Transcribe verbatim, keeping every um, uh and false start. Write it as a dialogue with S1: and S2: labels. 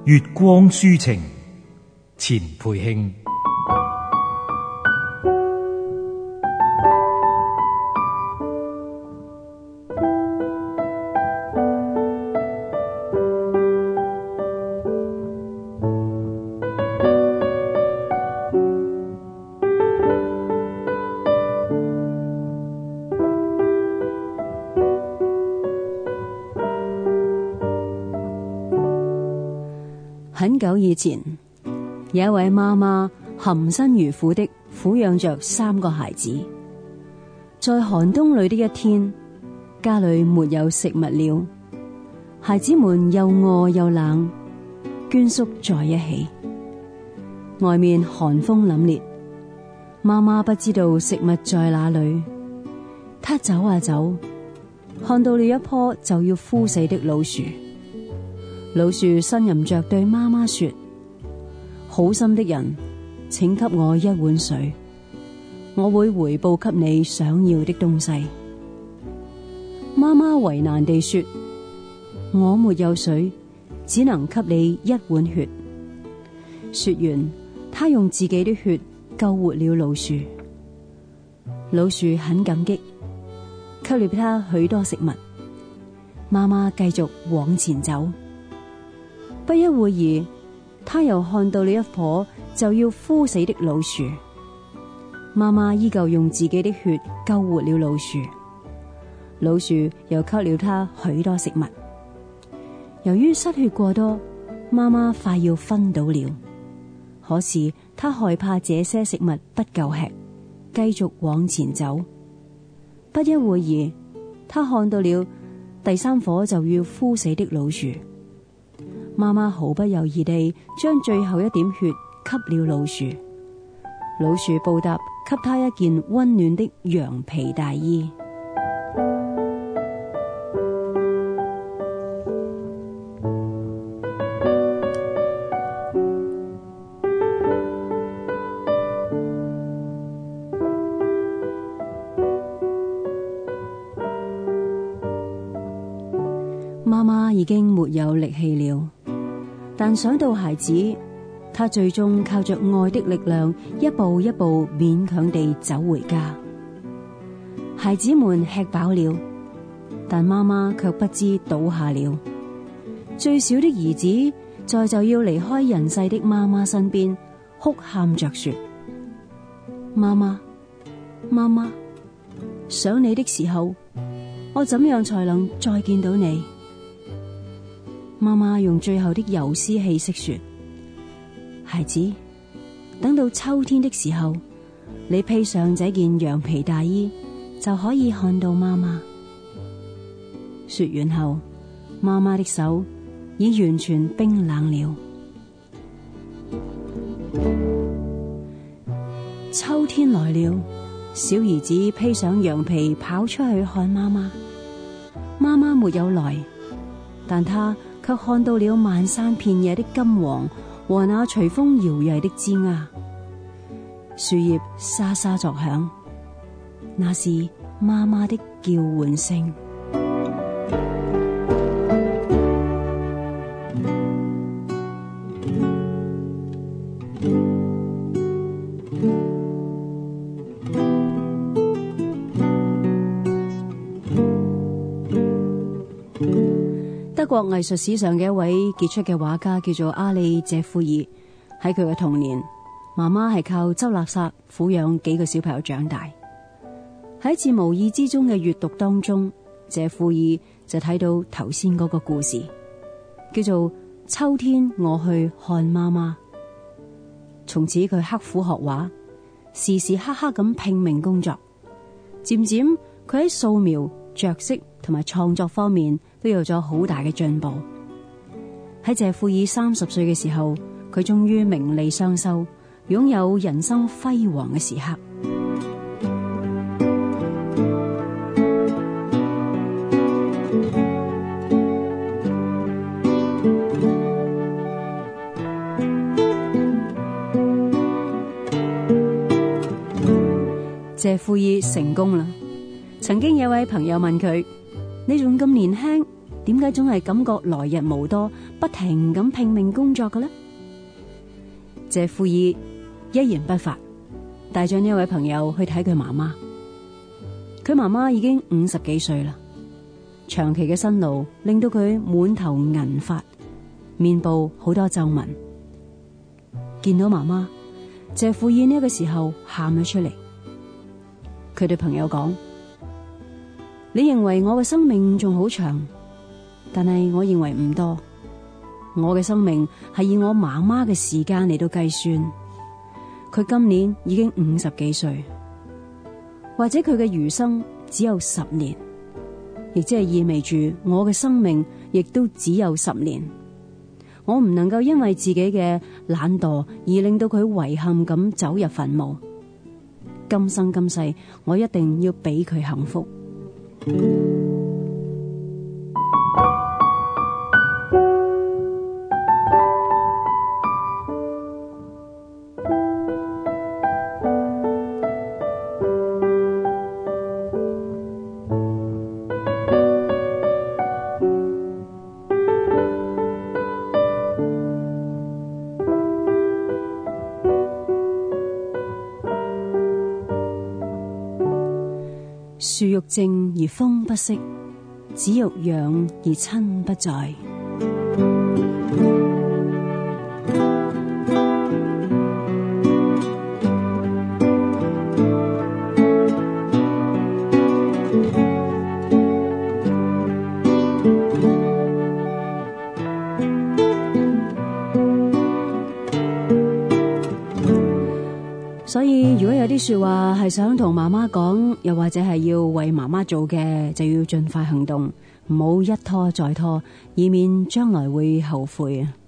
S1: 月光書情，錢培慶。
S2: 很久以前，有一位媽媽含辛茹苦的撫養着三個孩子。在寒冬裏的一天，家裏沒有食物了，孩子們又餓又冷，蜷縮在一起。外面寒風凜冽，媽媽不知道食物在哪裏。她走啊走，看到了一棵就要枯死的老樹。老樹呻吟着對媽媽說：好心的人，請給我一碗水，我會回報給你想要的東西。媽媽為難地說：我沒有水，只能給你一碗血。說完，她用自己的血救活了老樹。老樹很感激，給了她許多食物。媽媽繼續往前走。不一會兒，他又看到了一棵就要枯死的老樹。媽媽依舊用自己的血救活了老樹。老樹又給了他許多食物。由於失血過多，媽媽快要昏倒了。可是他害怕這些食物不夠吃，繼續往前走。不一會兒，他看到了第三棵就要枯死的老樹。媽媽毫不猶豫地將最後一點血給了老樹。老樹報答，給他一件溫暖的羊皮大衣。媽媽已經沒有力氣了，但想到孩子，她最終靠着愛的力量，一步一步勉強地走回家。孩子們吃飽了，但媽媽卻不知倒下了。最小的兒子在就要離開人世的媽媽身邊，哭喊着說：媽媽，媽媽，想你的時候，我怎樣才能再見到你？媽媽用最後的柔絲氣息說：孩子，等到秋天的時候，你披上這件羊皮大衣，就可以看到媽媽。說完後，媽媽的手已完全冰冷了。秋天來了，小兒子披上羊皮跑出去看媽媽。媽媽沒有來，但他卻看到了漫山遍野的金黃和那隨風搖曳的枝椏，樹葉沙沙作響，那是媽媽的叫喚聲。德國藝術史上嘅一位傑出嘅畫家叫做阿里謝庫爾。喺佢嘅童年，媽媽係靠執垃圾撫養幾個小朋友長大。喺一次無意之中嘅閱讀當中，謝庫爾就睇到頭先嗰個故事，叫做秋天我去看媽媽。從此佢刻苦學畫，時時刻刻咁拼命工作。漸漸佢喺素描、着色同埋創作方面都有咗好大嘅進步。喺謝庫爾三十歲嘅時候，佢終於名利雙收，擁有人生輝煌嘅時刻。謝庫爾成功啦！曾經有位朋友問佢：你仲咁年輕，點解總係感覺來日無多， 不停咁拼命工作嘅呢？謝富爾一言不發，帶咗呢位朋友去睇佢媽媽。佢媽媽已經五十幾歲啦，長期嘅辛勞令到佢滿頭銀髮，面部好多皺紋。見到媽媽，謝富爾呢個時候喊咗出嚟。佢對朋友講：你認為我嘅生命仲好長，但係我認為唔多。我嘅生命係以我媽媽嘅時間嚟到計算，佢今年已經五十幾歲，或者佢嘅餘生只有十年，亦即係意味住我嘅生命亦都只有十年。我唔能夠因為自己嘅懶惰而令到佢遺憾咁走入墳墓。今生今世，我一定要俾佢幸福。樹欲靜而風不息，子欲養而親不在。所以如果有啲說話係想同媽媽講，又或者係要為媽媽做嘅，就要盡快行動，唔好一拖再拖，以免將來會後悔啊！